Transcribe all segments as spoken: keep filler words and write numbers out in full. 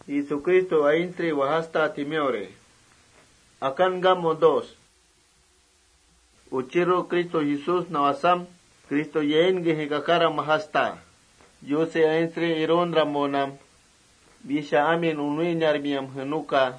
Jesucristo aintri wahasta timeore. Akan gamo dos. Uchiro Cristo Jesus nawasam, Cristo yen gehegakara mahasta. Yose aintri iron ramonam, bisha amin unuinyar miam henuka.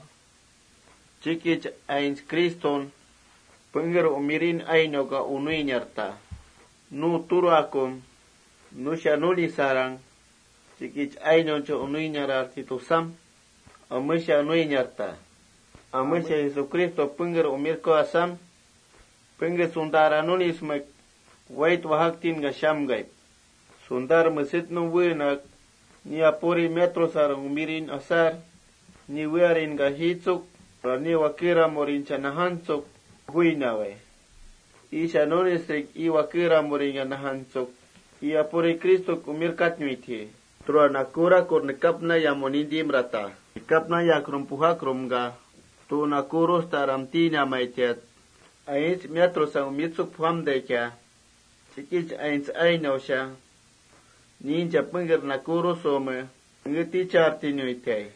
Chikich ains Kriston, penger umirin ainoga unuinyarta. Nu turakum, nu shanuli sarang, chikich ainon cho unuinyarar titusam, amisha unuinyarta. Amisha Jesucristo penger umirko asam, penger sundara nulis mek, wait wahaktin ga shamgay. Sundar mesit nu winak, ni apuri metro sarang umirin asar, ni wearin ga hitsuk, ni wakira morin chanahansuk, huinawe. Isha nonisik i wakira morin chanahansuk, i apuri Kristo kumirkat nyuiti. Trua nakura kur nekapna ya monindim rata. Nekapna ya krumpuha krumga, tu nakuros taramtina maitiat. Ains metro sa umitsuk puhamdekya, sikich ains ainausha, ninja penger nakuro some, ngeti charti nyuite.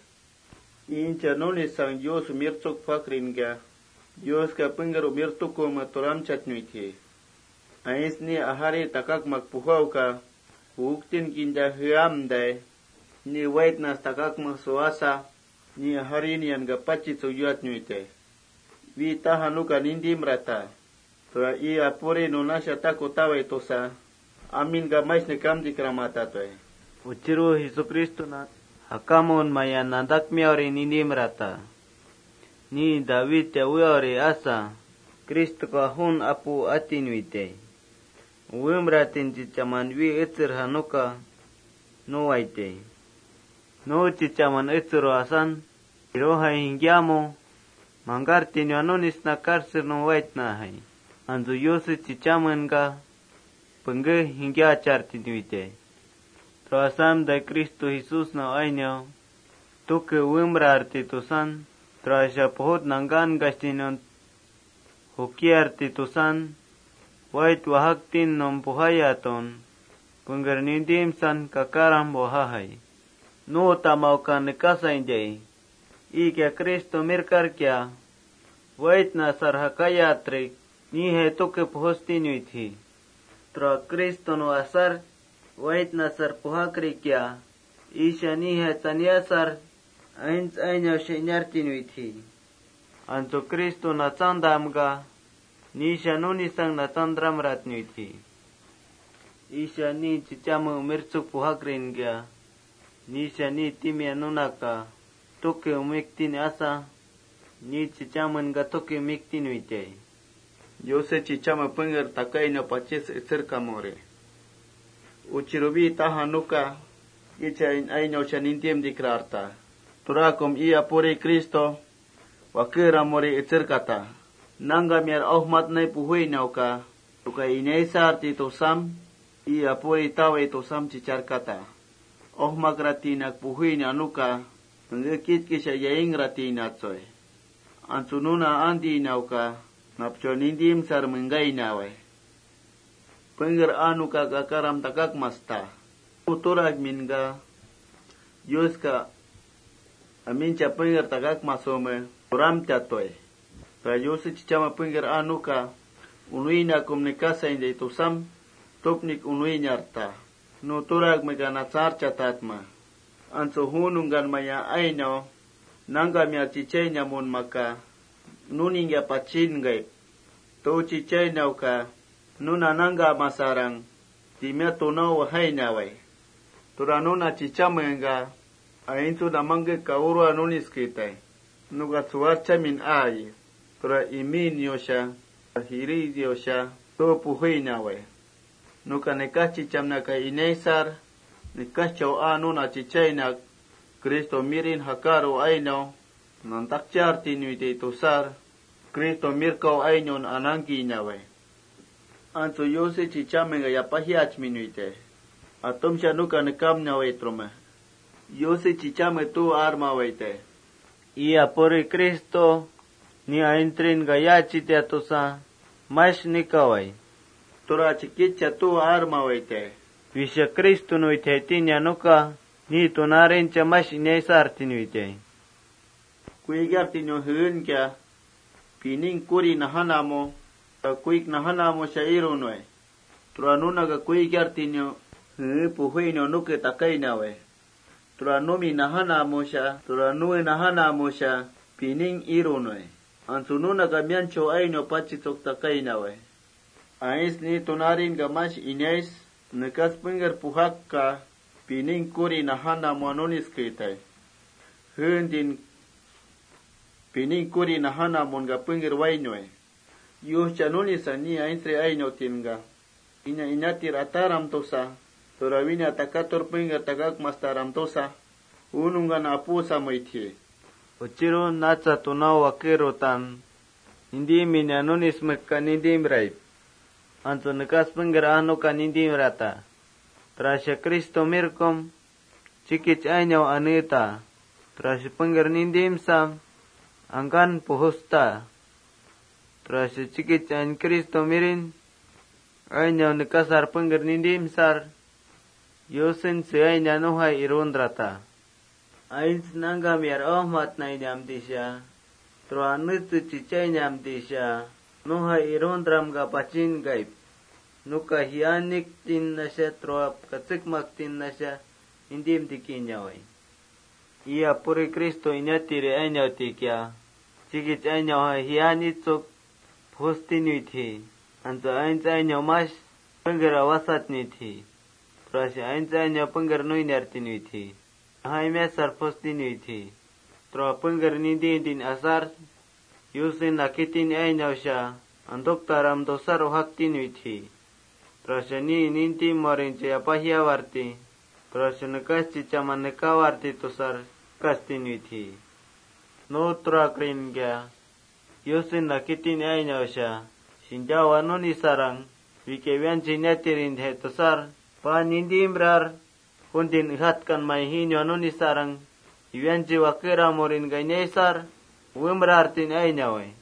Incha noni sang Dios umirtuk fakringa, Dios ka penger umirtuko maturam chatnuiti. Ais ni ahari takak magpuhaw ka, huktin kinja hiamday, ni wait nas takak magsuasa, ni ahari niyan gapachi suyuat nyuite. Vita hanuka nindim rata, tua i apuri nunasya tako tawai tosa, amin gamais nekam dikramata toy. Uchiru Jesucristo na, hakamon maya nandak miauri nindim rata. Ni David ya wiauri asa, Kristo kahun apu atinuite. Uwimratin chichaman wi itzir hanuka, no waite. No chichaman itziro asan, iroha hingyamo, mangartin anonis na karsir no wait na hai. Anzu yosi chichaman ga, penge hingya chartinuite. Troasam de Cristo Jesus na ainyo, tuke wimra artitusan, troasya pohot nangan gastinon, huki artitusan, wait wahaktin nom puhayaton, pengger nindim san kakaram bohahay. No tamaw ka nekasa injay, ike Kristo mirkar kya, wait na sarhakayatrik, nihe tuke puhostinuiti. Tro Kristo no asar, wait na sar puhakri kya, isha nihe tanyasar, ains ainyo shenyartinuiti. Anto Kristo na tsandamga, nisha nunisang na tandram ratnuiti. Isha ni chichama umirtsuk puhakrin kya, nisha ni timya nunaka, tuke umiktin asa, ni chichaman ga tuke umiktinuite. Yose chichama penger takai na paches itzirka more. Uchirubi tahanuka, icha in aino shanintim dikrarta. Turakum iya puri Kristo, wakira more itzirkata. Nanga miar ohmat na puhui nauka, tuka inaisar titusam, iya puri tawa itusam chicharkata. Ohmak ratinak puhui nanuka, ngekit kisha yaing ratinat soy. Ansununa andi nauka, napcho nindim sar menggay nawe. Penger anuka kakaram takak masta. Uturag minga, Diyos ka, amincha penger takak masome, uram tatoy. Kayosi chichama penger anuka, unuina kumnikasa inday tusam, tupnik unuinyarta. Nuturag meganatsar chatatma. Anso hunungan maya aino, nanga mia chichay nyamun maka, nuning ya pachin gay. To chichay nauka, nuna nanga masarang, timya tunaw hay naway. Turanuna chichamenga, aintu namange kauru anunis kitay. Nuga suarcha min ay, tura imin yosha, hiri yosha, to puhay naway. Nuka nekas chichamna ka inaysar, nekas chaw anuna chichaynak, Kristo mirin hakaro ayno, nantakchar tinuite itusar, Kristo mirkaw aynon anangki naway. Anto yose chichamenga yapahiach minuite. Atom siya nuka nekam naway troma. Yose chichame tu arma waite. Iya pori Kristo, ni aintrin gayachi te atusa, mas nikaway. Tura chikitcha tu arma waite. Visha Kristo no ite tinya nuka, Ni tunarin chamash inay sartinuitay. Kuigartinyo hun kya pining kuri nahanamo kuik nahanamo siya ironwe. Turanuna ka kuigartinyo hu puhuinyo nuke takaynawe. Turanumi nahanamo siya turanui nahanamo siya pining ironwe. Antununa ka miancho ayno pachitok takaynawe. Ais ni tunarin ka mas inais nekas pinger puhak ka pining kuri nahanamo anunis kitay. Hundin pining kuri nahanamo nga pinger wainwe. Yuh chanulis ani aintre ayno tinga. Inya inatir ataram tosa. Turawinya takator pinger tagak mastaram tosa. Unungan apusa moitie. Uchiro natsa tunaw wakirotan. Hindi minyanunis mekanindim raip. Anto nekas pinger ano kanindim rata. Trasya Kristo mirkom. Cikich aynaw anita. Trasya pinger nindim sam. Angkan puhusta. Trasya cikich ayn Kristo mirin. Aynaw nekasar pinger nindim sar. Yosin si ayna nuhay irondrata. Ayn sinangam yar ohmat na inyamdi siya. Truanutu cicay nyamdi siya. Nuhay irondram ga pacin gaib. Nuka hianik tin na siya. Truap katsikmak tin na siya. Indim dikinyaway. Iya puri Kristo inyatiri aynaw tikya. Cikich aynaw hianitsok pustinuiti. Anto ayn aynaw mas penggera wasat niti. Trasi ayn aynaw pengger nuinertinuiti. Hai mesar postinuiti. Tro pengger nindin din asar. Yusin nakitin aynaw siya. Andok taram dosar uhaktinuiti. Trasi ni ninti morin siya pahiawarti. Trasi nekas cicaman nekawarti tosar kastinuiti. No trakrin kya. Yusin nakitin aynaw siya. Sinjawa nuni sarang. Wikewian sinetirin hetosar. Pa nindimrar. Kundin ihatkan may hinyo nuni sarang. Iwian jiwakira morin ganyesar. Wimrartin aynaw eh.